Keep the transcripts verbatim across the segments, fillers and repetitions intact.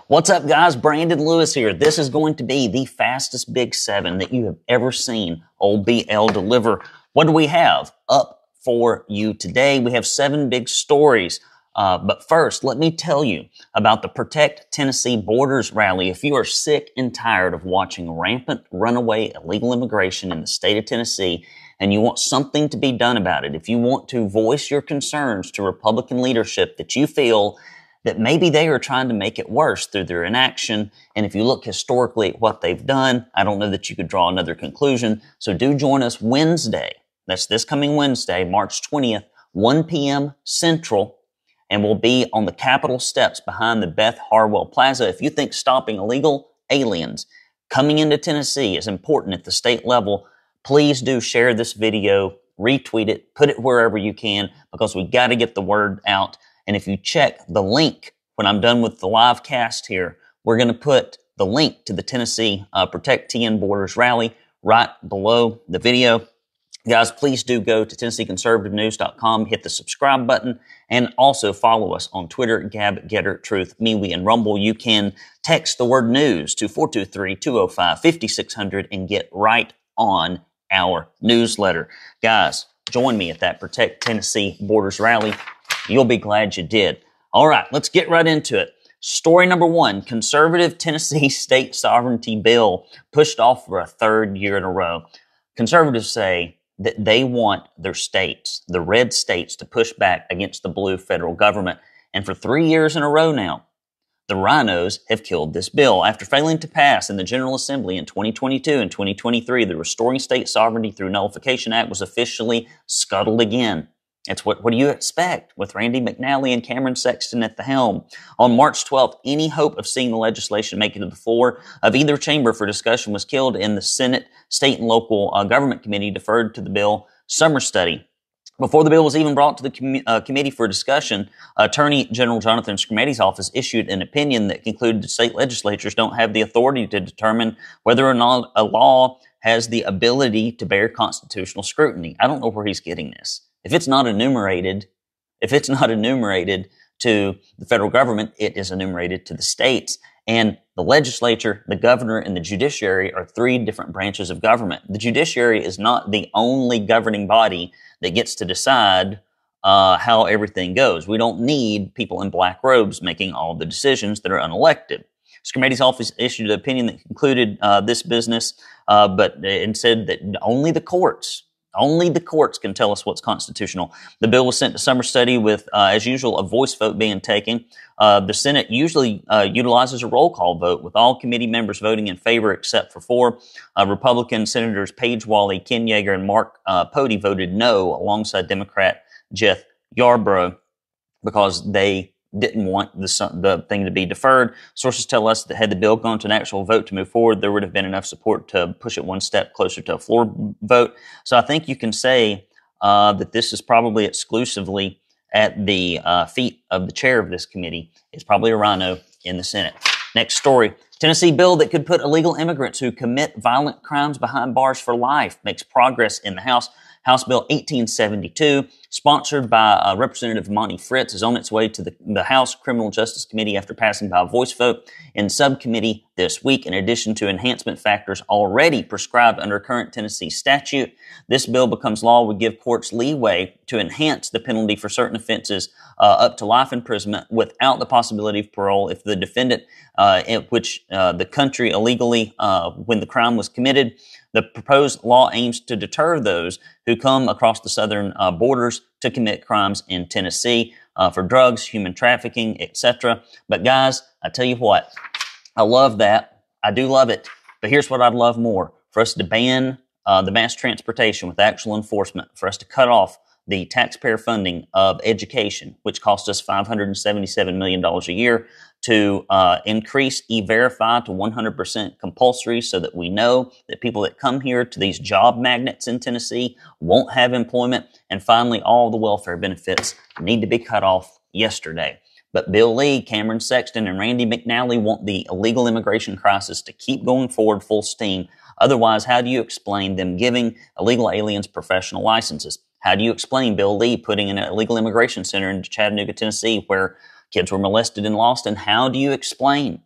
What's up, guys? Brandon Lewis here. This is going to be the fastest Big Seven that you have ever seen old B L deliver. What do we have up for you today? We have seven big stories. Uh, but first, let me tell you about the Protect Tennessee Borders rally. If you are sick and tired of watching rampant runaway illegal immigration in the state of Tennessee and you want something to be done about it, if you want to voice your concerns to Republican leadership that you feel that maybe they are trying to make it worse through their inaction, and if you look historically at what they've done, I don't know that you could draw another conclusion. So do join us Wednesday. That's this coming Wednesday, March twentieth, one p.m. Central, and we'll be on the Capitol steps behind the Beth Harwell Plaza. If you think stopping illegal aliens coming into Tennessee is important at the state level, please do share this video, retweet it, put it wherever you can, because we got to get the word out. And if you check the link when I'm done with the live cast here, we're going to put the link to the Tennessee uh, Protect T N Borders rally right below the video. Guys, please do go to Tennessee Conservative News dot com, hit the subscribe button, and also follow us on Twitter, Gab, Getter, Truth, MeWe, and Rumble. You can text the word news to four two three, two oh five, five six zero zero and get right on our newsletter. Guys, join me at that Protect Tennessee Borders rally. You'll be glad you did. All right, let's get right into it. Story number one, conservative Tennessee state sovereignty bill pushed off for a third year in a row. Conservatives say that they want their states, the red states, to push back against the blue federal government. And for three years in a row now, the rhinos have killed this bill. After failing to pass in the General Assembly in twenty twenty-two and twenty twenty-three, the Restoring State Sovereignty Through Nullification Act was officially scuttled again. It's what, what do you expect with Randy McNally and Cameron Sexton at the helm? On March twelfth, any hope of seeing the legislation make it to the floor of either chamber for discussion was killed, and the Senate State and Local uh, Government Committee deferred to the bill summer study. Before the bill was even brought to the com- uh, committee for discussion, Attorney General Jonathan Skrmetti's office issued an opinion that concluded that state legislatures don't have the authority to determine whether or not a law has the ability to bear constitutional scrutiny. I don't know where he's getting this. If it's not enumerated, if it's not enumerated to the federal government, it is enumerated to the states. And the legislature, the governor, and the judiciary are three different branches of government. The judiciary is not the only governing body that gets to decide uh, how everything goes. We don't need people in black robes making all the decisions that are unelected. Skrmetti's office issued an opinion that concluded uh, this business, uh, but and said that only the courts Only the courts can tell us what's constitutional. The bill was sent to summer study with, uh, as usual, a voice vote being taken. Uh, the Senate usually uh, utilizes a roll call vote, with all committee members voting in favor except for four. Uh, Republican Senators Paige Wally, Ken Yeager, and Mark uh, Pody voted no alongside Democrat Jeff Yarborough because they didn't want the, the thing to be deferred. Sources tell us that had the bill gone to an actual vote to move forward, there would have been enough support to push it one step closer to a floor vote. So I think you can say uh, that this is probably exclusively at the uh, feet of the chair of this committee. It's probably a rhino in the Senate. Next story. Tennessee bill that could put illegal immigrants who commit violent crimes behind bars for life makes progress in the House. House Bill eighteen seventy-two, sponsored by uh, Representative Monty Fritz, is on its way to the, the House Criminal Justice Committee after passing by a voice vote in subcommittee this week. In addition to enhancement factors already prescribed under current Tennessee statute, this bill becomes law would give courts leeway to enhance the penalty for certain offenses uh, up to life imprisonment without the possibility of parole if the defendant, uh, in which uh, the country illegally, uh, when the crime was committed. The proposed law aims to deter those who come across the southern uh, borders to commit crimes in Tennessee uh, for drugs, human trafficking, et cetera. But guys, I tell you what, I love that. I do love it. But here's what I'd love more: for us to ban uh, the mass transportation with actual enforcement, for us to cut off the taxpayer funding of education, which costs us five hundred seventy-seven million dollars a year, to uh, increase E-Verify to one hundred percent compulsory so that we know that people that come here to these job magnets in Tennessee won't have employment. And finally, all the welfare benefits need to be cut off yesterday. But Bill Lee, Cameron Sexton, and Randy McNally want the illegal immigration crisis to keep going forward full steam. Otherwise, how do you explain them giving illegal aliens professional licenses? How do you explain Bill Lee putting in an illegal immigration center in Chattanooga, Tennessee, where kids were molested and lost? And how do you explain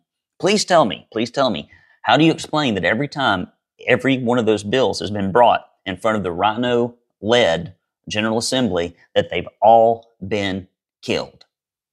Please tell me, please tell me, how do you explain that every time every one of those bills has been brought in front of the Rhino-led General Assembly that they've all been killed?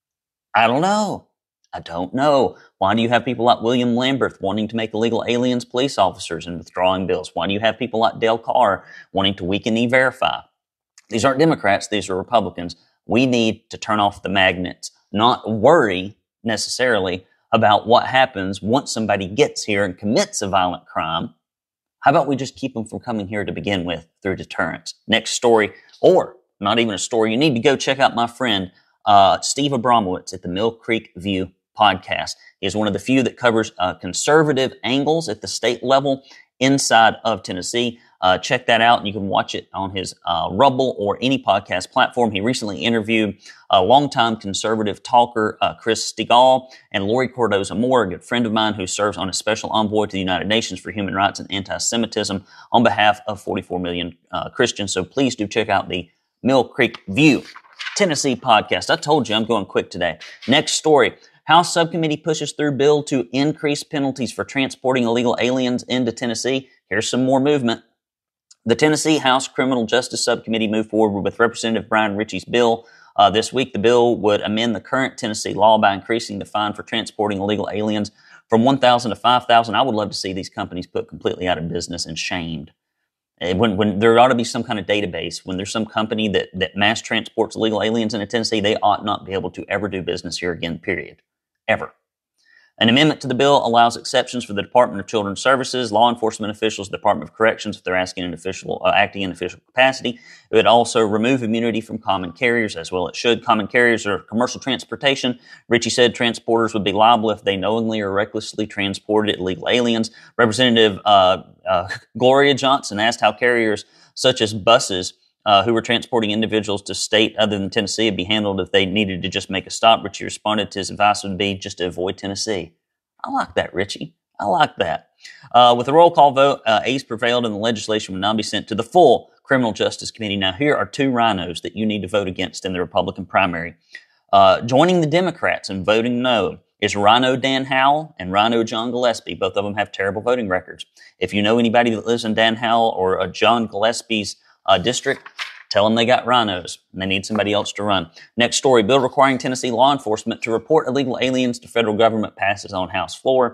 I don't know. I don't know. Why do you have people like William Lamberth wanting to make illegal aliens police officers and withdrawing bills? Why do you have people like Dale Carr wanting to weaken E-Verify? These aren't Democrats. These are Republicans. We need to turn off the magnets, not worry necessarily about what happens once somebody gets here and commits a violent crime. How about we just keep them from coming here to begin with through deterrence? Next story, or not even a story, you need to go check out my friend uh, Steve Abramowitz at the Mill Creek View podcast. He is one of the few that covers uh, conservative angles at the state level inside of Tennessee. Uh, check that out, and you can watch it on his uh, Rumble or any podcast platform. He recently interviewed a longtime conservative talker, uh, Chris Stigall, and Lori Cordoza Moore, a good friend of mine who serves on a special envoy to the United Nations for Human Rights and Anti-Semitism on behalf of forty-four million uh, Christians. So please do check out the Mill Creek View Tennessee podcast. I told you I'm going quick today. Next story. House subcommittee pushes through bill to increase penalties for transporting illegal aliens into Tennessee. Here's some more movement. The Tennessee House Criminal Justice Subcommittee moved forward with Representative Brian Ritchie's bill. Uh, this week, the bill would amend the current Tennessee law by increasing the fine for transporting illegal aliens from one thousand dollars to five thousand dollars. I would love to see these companies put completely out of business and shamed. When, when there ought to be some kind of database, when there's some company that, that mass transports illegal aliens into Tennessee, they ought not be able to ever do business here again, period. Ever. An amendment to the bill allows exceptions for the Department of Children's Services, law enforcement officials, the Department of Corrections if they're acting in official, uh, acting in official capacity. It would also remove immunity from common carriers, as well it should. Common carriers are commercial transportation. Ritchie said transporters would be liable if they knowingly or recklessly transported illegal aliens. Representative uh, uh, Gloria Johnson asked how carriers such as buses Uh, who were transporting individuals to state other than Tennessee would be handled if they needed to just make a stop. Ritchie responded to his advice would be just to avoid Tennessee. I like that, Ritchie. I like that. Uh, with a roll call vote, uh, Ace prevailed and the legislation would now be sent to the full Criminal Justice Committee. Now, here are two rhinos that you need to vote against in the Republican primary. Uh, joining the Democrats in voting no is Rhino Dan Howell and Rhino John Gillespie. Both of them have terrible voting records. If you know anybody that lives in Dan Howell or uh, John Gillespie's Uh, district, tell them they got rhinos and they need somebody else to run. Next story, bill requiring Tennessee law enforcement to report illegal aliens to federal government passes on House floor.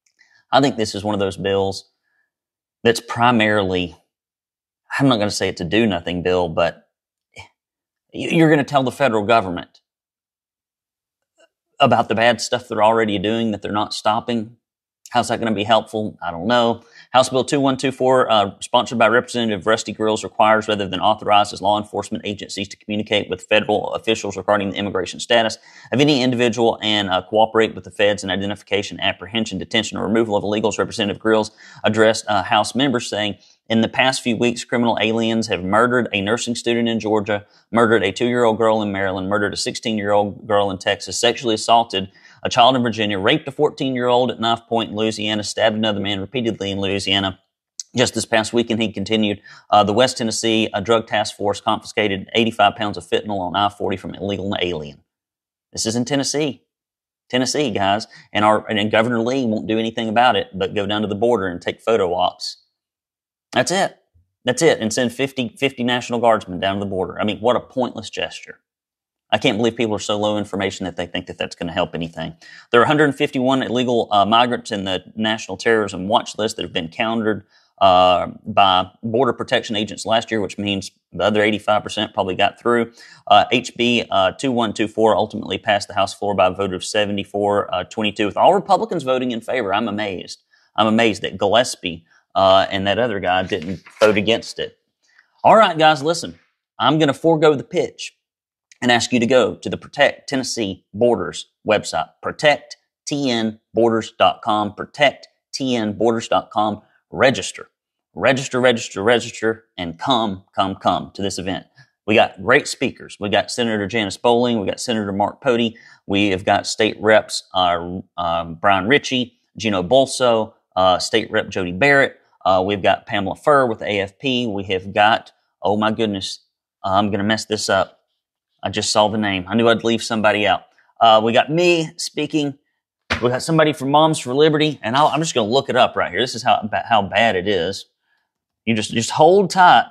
I think this is one of those bills that's primarily, I'm not going to say it's a do nothing bill, but you're going to tell the federal government about the bad stuff they're already doing that they're not stopping. How's that going to be helpful? I don't know. House Bill two one two four, uh, sponsored by Representative Rusty Grills, requires rather than authorizes law enforcement agencies to communicate with federal officials regarding the immigration status of any individual and uh, cooperate with the feds in identification, apprehension, detention, or removal of illegals. Representative Grills addressed uh, House members saying, in the past few weeks, criminal aliens have murdered a nursing student in Georgia, murdered a two-year-old girl in Maryland, murdered a sixteen-year-old girl in Texas, sexually assaulted a child in Virginia, raped a fourteen-year-old at Knife Point in Louisiana, stabbed another man repeatedly in Louisiana. Just this past weekend, he continued, uh, the West Tennessee uh, Drug Task Force confiscated eighty-five pounds of fentanyl on I forty from illegal alien. This is in Tennessee. Tennessee, guys. And, our, and Governor Lee won't do anything about it but go down to the border and take photo ops. That's it. That's it. And send fifty, fifty National Guardsmen down to the border. I mean, what a pointless gesture. I can't believe people are so low information that they think that that's going to help anything. There are one hundred fifty-one illegal uh, migrants in the National Terrorism Watch List that have been countered uh, by Border Protection agents last year, which means the other eighty-five percent probably got through. Uh, H B uh, two one two four ultimately passed the House floor by a vote of seventy-four twenty-two, with all Republicans voting in favor. I'm amazed. I'm amazed that Gillespie uh, and that other guy didn't vote against it. All right, guys, listen. I'm going to forego the pitch and ask you to go to the Protect Tennessee Borders website, protect t n borders dot com, protect t n borders dot com. Register, register, register, register, and come, come, come to this event. We got great speakers. We got Senator Janice Bowling. We got Senator Mark Pody. We have got state reps uh, um, Brian Ritchie, Gino Bolso, uh, state rep Jody Barrett. Uh, we've got Pamela Furr with the A F P. We have got, oh my goodness, uh, I'm going to mess this up. I just saw the name. I knew I'd leave somebody out. Uh, we got me speaking. We got somebody from Moms for Liberty, and I'll, I'm just going to look it up right here. This is how how bad it is. You just just hold tight.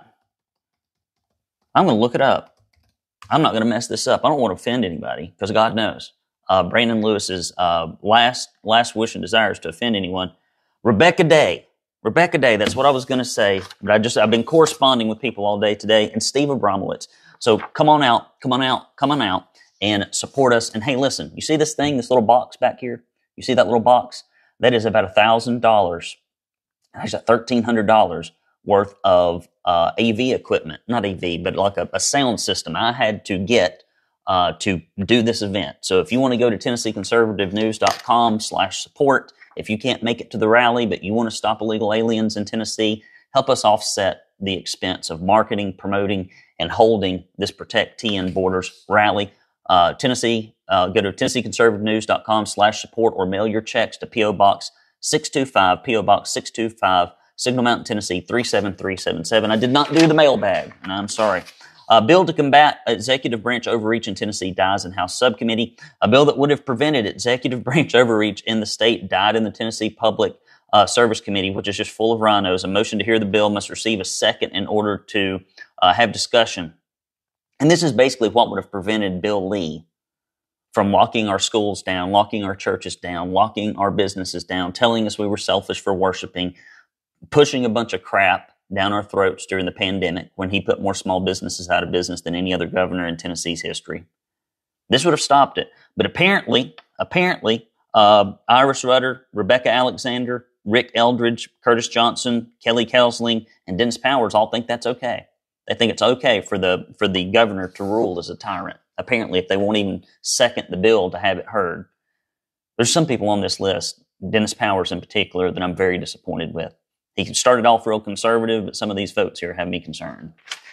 I'm going to look it up. I'm not going to mess this up. I don't want to offend anybody, because God knows. Uh, Brandon Lewis's uh, last last wish and desire is to offend anyone. Rebecca Day. Rebecca Day, that's what I was going to say, but I just, I've been corresponding with people all day today, and Steve Abramowitz. So come on out, come on out, come on out, and support us. And hey, listen, you see this thing, this little box back here? You see that little box? That is about one thousand dollars. Actually, thirteen hundred dollars worth of uh, A V equipment. Not A V, but like a, a sound system I had to get uh, to do this event. So if you want to go to Tennessee Conservative News dot com slash support, if you can't make it to the rally, but you want to stop illegal aliens in Tennessee, help us offset the expense of marketing, promoting, and holding this Protect T N Borders rally. Uh, Tennessee, uh, go to Tennessee Conservative News dot com slash support or mail your checks to P O Box six two five, P O Box six two five, Signal Mountain, Tennessee three seven three seven seven. I did not do the mailbag, and I'm sorry. A bill to combat executive branch overreach in Tennessee dies in House Subcommittee. A bill that would have prevented executive branch overreach in the state died in the Tennessee Public uh, Service Committee, which is just full of rhinos. A motion to hear the bill must receive a second in order to uh, have discussion. And this is basically what would have prevented Bill Lee from locking our schools down, locking our churches down, locking our businesses down, telling us we were selfish for worshiping, pushing a bunch of crap down our throats during the pandemic when he put more small businesses out of business than any other governor in Tennessee's history. This would have stopped it. But apparently, apparently, uh, Iris Rudder, Rebecca Alexander, Rick Eldridge, Curtis Johnson, Kelly Kelsling, and Dennis Powers all think that's okay. They think it's okay for the for the governor to rule as a tyrant. Apparently, if they won't even second the bill to have it heard. There's some people on this list, Dennis Powers in particular, that I'm very disappointed with. He started off real conservative, but some of these folks here have me concerned.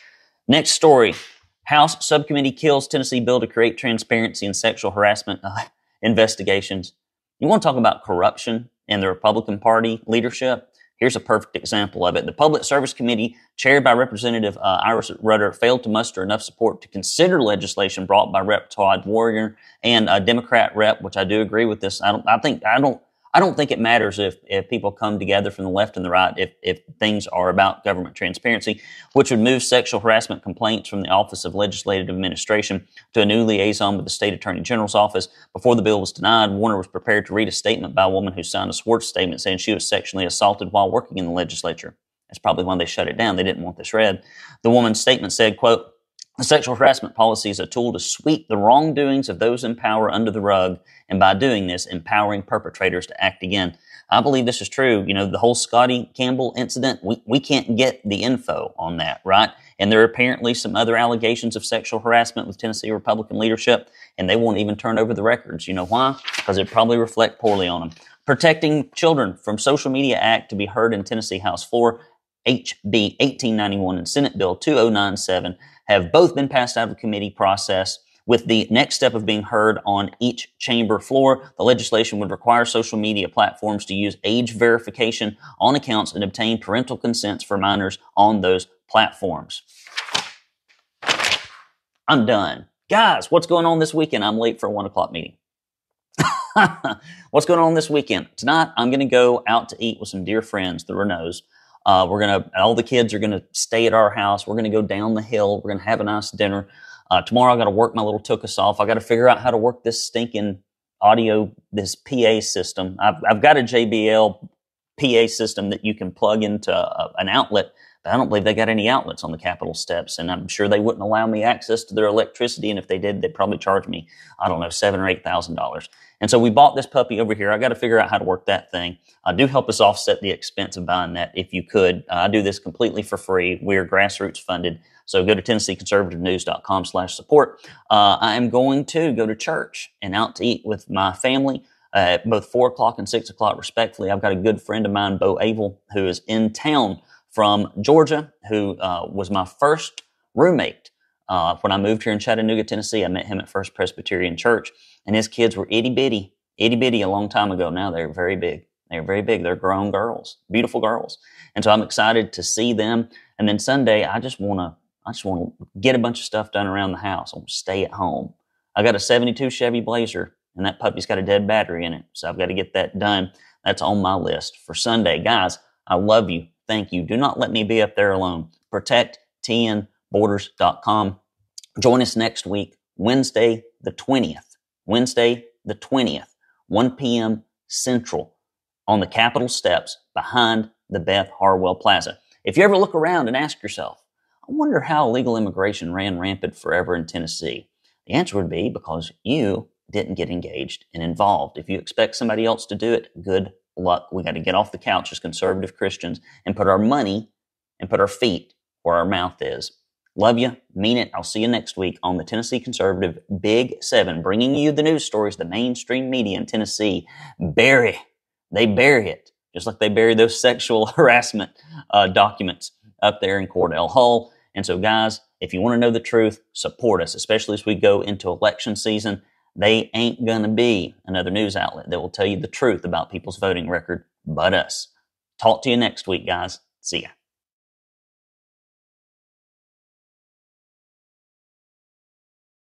Next story. House Subcommittee kills Tennessee bill to create transparency in sexual harassment uh, investigations. You want to talk about corruption in the Republican Party leadership? Here's a perfect example of it. The Public Service Committee, chaired by Representative uh, Iris Rudder, failed to muster enough support to consider legislation brought by Representative Todd Warrior and a Democrat rep, which I do agree with this. I don't. I think. I don't. I don't think it matters if, if people come together from the left and the right if, if things are about government transparency, which would move sexual harassment complaints from the Office of Legislative Administration to a new liaison with the State Attorney General's office. Before the bill was denied, Warner was prepared to read a statement by a woman who signed a Swartz statement saying she was sexually assaulted while working in the legislature. That's probably why they shut it down. They didn't want this read. The woman's statement said, quote, "The sexual harassment policy is a tool to sweep the wrongdoings of those in power under the rug, and by doing this, empowering perpetrators to act again." I believe this is true. You know, the whole Scotty Campbell incident, we, we can't get the info on that, right? And there are apparently some other allegations of sexual harassment with Tennessee Republican leadership, and they won't even turn over the records. You know why? Because it probably reflect poorly on them. Protecting Children from Social Media Act to be heard in Tennessee House floor, H B eighteen ninety-one and Senate Bill two oh nine seven have both been passed out of committee process, with the next step of being heard on each chamber floor. The legislation would require social media platforms to use age verification on accounts and obtain parental consents for minors on those platforms. I'm done. Guys, what's going on this weekend? I'm late for a one o'clock meeting. What's going on this weekend? Tonight, I'm going to go out to eat with some dear friends, the Renaults. Uh, we're going to, all the kids are going to stay at our house. We're going to go down the hill. We're going to have a nice dinner. Uh, tomorrow I got to work my little Tookus off. I got to figure out how to work this stinking audio, this P A system. I've, I've got a J B L P A system that you can plug into a, an outlet, but I don't believe they got any outlets on the Capitol steps, and I'm sure they wouldn't allow me access to their electricity, and if they did, they'd probably charge me, I don't know, seven or eight thousand dollars. And so we bought this puppy over here. I got to figure out how to work that thing. Uh, do help us offset the expense of buying that if you could. Uh, I do this completely for free. We're grassroots funded. So go to Tennessee Conservative News dot com slash support. Uh, I am going to go to church and out to eat with my family uh, at both four o'clock and six o'clock respectfully. I've got a good friend of mine, Bo Avil, who is in town from Georgia, who uh, was my first roommate. Uh, when I moved here in Chattanooga, Tennessee, I met him at First Presbyterian Church, and his kids were itty bitty, itty bitty a long time ago. Now they're very big. They're very big. They're grown girls, beautiful girls. And so I'm excited to see them. And then Sunday, I just want to, I just want to get a bunch of stuff done around the house. I want to stay at home. I got a seventy-two Chevy Blazer and that puppy's got a dead battery in it. So I've got to get that done. That's on my list for Sunday. Guys, I love you. Thank you. Do not let me be up there alone. protect t n borders dot com. Join us next week, Wednesday the twentieth. Wednesday the twentieth, one p.m. Central, on the Capitol steps behind the Beth Harwell Plaza. If you ever look around and ask yourself, I wonder how illegal immigration ran rampant forever in Tennessee, the answer would be because you didn't get engaged and involved. If you expect somebody else to do it, good luck. We got to get off the couch as conservative Christians and put our money and put our feet where our mouth is. Love you. Mean it. I'll see you next week on the Tennessee Conservative Big Seven, bringing you the news stories the mainstream media in Tennessee bury. They bury it, just like they bury those sexual harassment uh, documents up there in Cordell Hull. And so, guys, if you want to know the truth, support us, especially as we go into election season. They ain't going to be another news outlet that will tell you the truth about people's voting record but us. Talk to you next week, guys. See ya.